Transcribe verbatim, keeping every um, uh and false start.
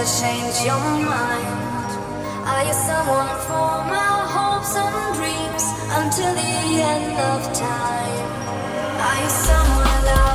change your mind? Are you someone for my hopes and dreams until the end of time? Are you someone alive?